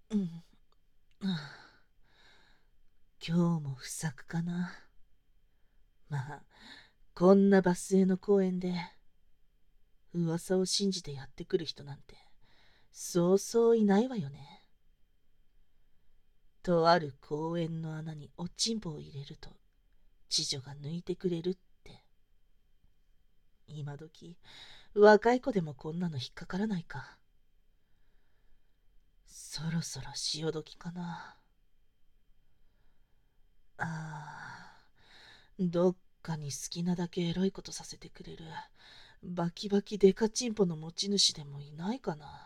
うん、今日も不作かな。まあ、こんなバスへの公園で噂を信じてやってくる人なんてそうそういないわよね。とある公園の穴におちんぽを入れると知女が抜いてくれるって。今時若い子でもこんなの引っかからないか。そろそろ潮時かな。どっかに好きなだけエロいことさせてくれるバキバキデカチンポの持ち主でもいないかな。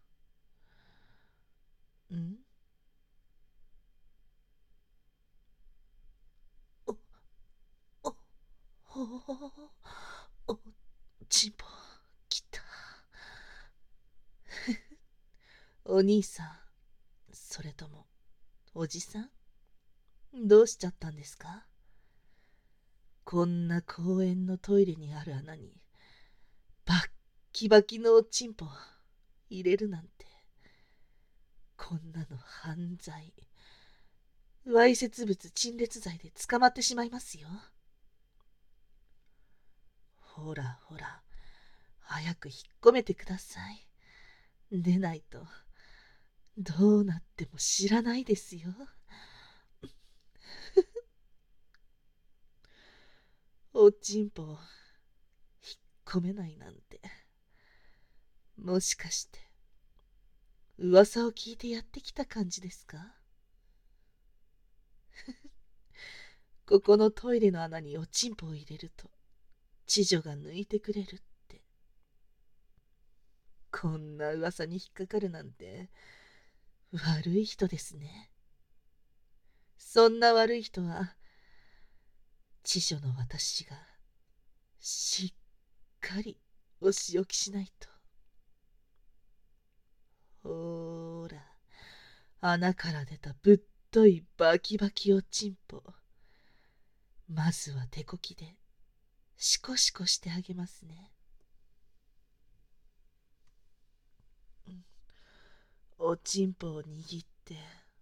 んお、お、ほお、チンポ、来た。お兄さん、それとも、おじさん、どうしちゃったんですか？こんな公園のトイレにある穴に、バッキバキのおちんぽ入れるなんて、こんなの犯罪。わいせつ物陳列罪で捕まってしまいますよ。ほらほら、早く引っ込めてください。でないと、どうなっても知らないですよ。おちんぽを引っ込めないなんて、もしかして、噂を聞いてやってきた感じですか？ここのトイレの穴におちんぽを入れると、知女が抜いてくれるって。こんな噂に引っかかるなんて、悪い人ですね。そんな悪い人は、知女の私が、しっかりお仕置きしないと。ほーら、穴から出たぶっといバキバキおちんぽ。まずは手こきで、シコシコしてあげますね。おちんぽを握って、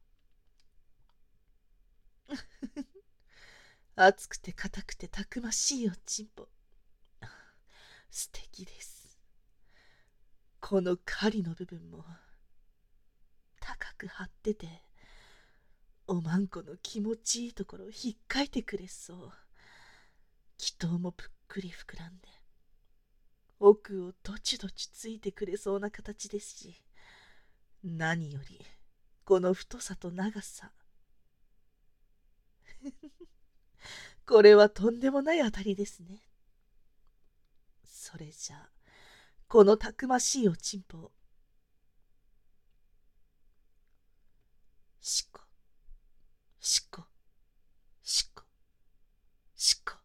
熱くて硬くてたくましいおちんぽ。素敵です。この狩りの部分も、高く張ってて、おまんこの気持ちいいところをひっかいてくれそう。気筒もぷっくり膨らんで、奥をどちどちついてくれそうな形ですし、何よりこの太さと長さ、これはとんでもない当たりですね。それじゃあ、このたくましいおちんぽを、しこしこしこしこ、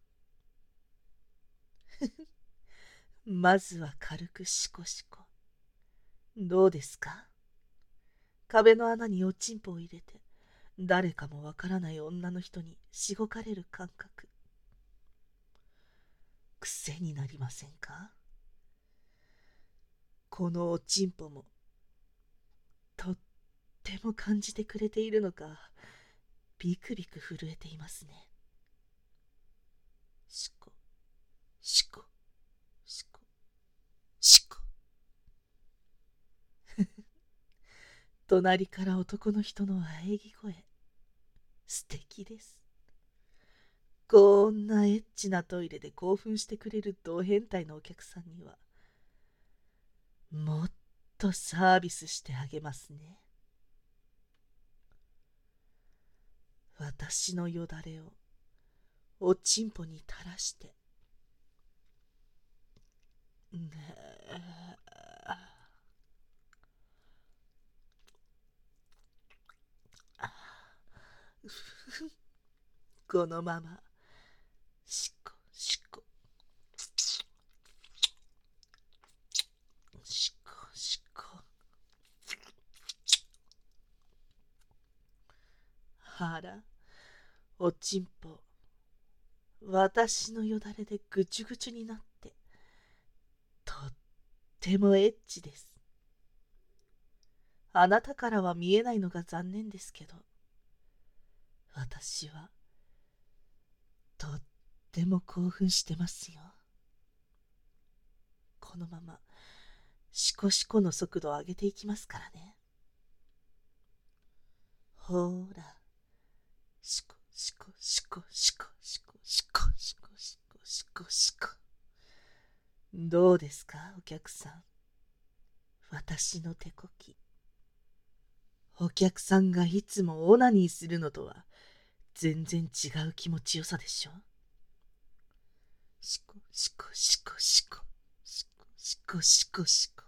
まずは軽くしこしこ。どうですか？壁の穴におちんぽを入れて、誰かもわからない女の人にしごかれる感覚、癖になりませんか？このおちんぽもとっても感じてくれているのか、ビクビク震えていますね。しこしこしこしこ。隣から男の人の喘ぎ声、素敵です。こんなエッチなトイレで興奮してくれる同変態のお客さんには、もっとサービスしてあげますね。私のよだれをおちんぽに垂らして、ねこのまま、しこしこしこしこ。あら、おちんぽ、私のよだれでぐちゅぐちゅになって、とってもエッチです。 あなたからは見えないのが残念ですけど、私はとっても興奮してますよ。このままシコシコの速度を上げていきますからね。ほーら、シコシコシコシコシコシコシコシコシコシコ。どうですか、お客さん。私の手こき。お客さんがいつもオナニーするのとは全然違う気持ちよさでしょ。シコシコシコシコシコシコシコシコ。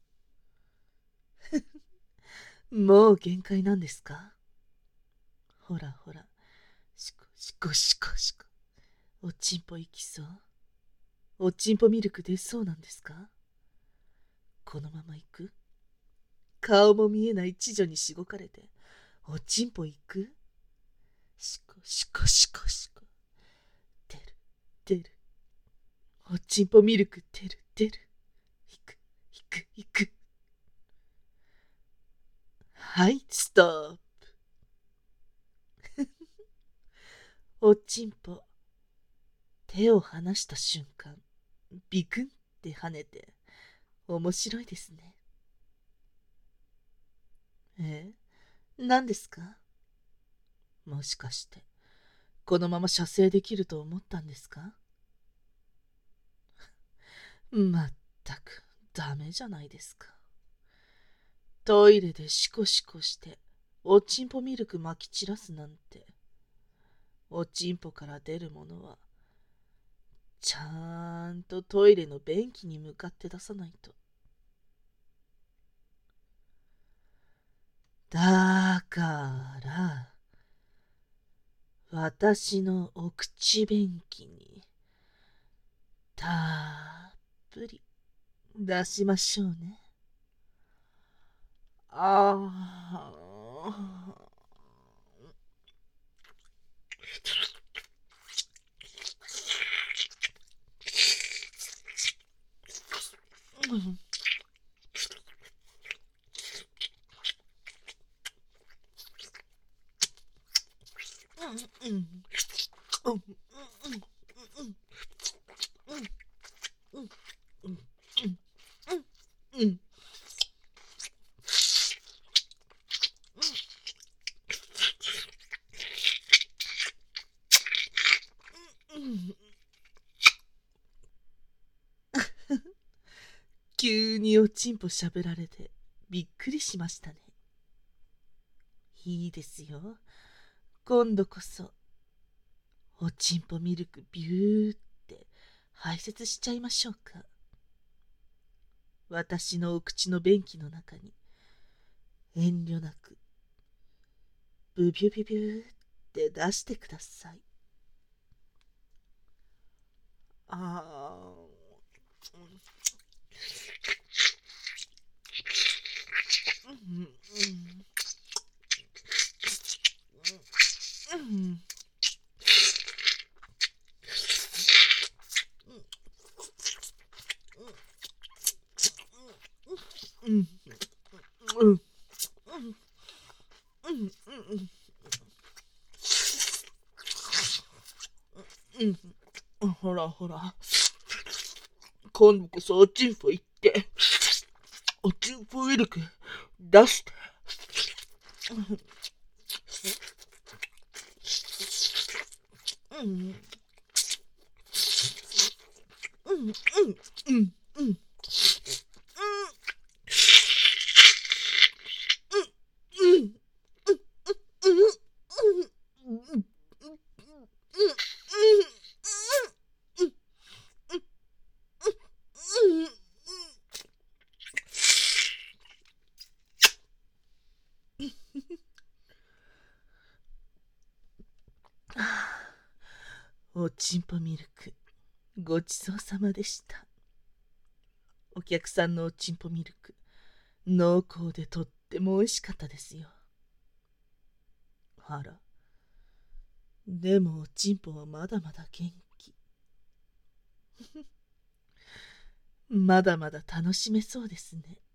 もう限界なんですか。ほらほら、シコシコシコシコ。おちんぽいきそう。おちんぽミルク出そうなんですか。このまま行く。顔も見えない知女にしごかれておちんぽ行く。シコシコシコシコ。出る出る。おちんぽミルク出る出る。行く行く行く。はい、ストップ。おちんぽ手を離した瞬間ビクンって跳ねて面白いですね。何ですか。もしかしてこのまま射精できると思ったんですか。まったくダメじゃないですか。トイレでシコシコしておちんぽミルクまき散らすなんて。おちんぽから出るものはちゃんとトイレの便器に向かって出さないと。だから私のお口便器にたっぷり出しましょうね。ああ。急におちんぽしゃべられてびっくりしましたね。いいですよ。今度こそおちんぽミルクビューって排泄しちゃいましょうか。私のお口の便器の中に遠慮なくブビュビュビューって出してください。ああ。ほらほら、今度こそおちんぽ行っておちんぽミルク出して。おちんぽミルクごちそうさまでした。お客さんのおちんぽミルク濃厚でとっても美味しかったですよ。あら、でもおちんぽはまだまだ元気。まだまだ楽しめそうですね。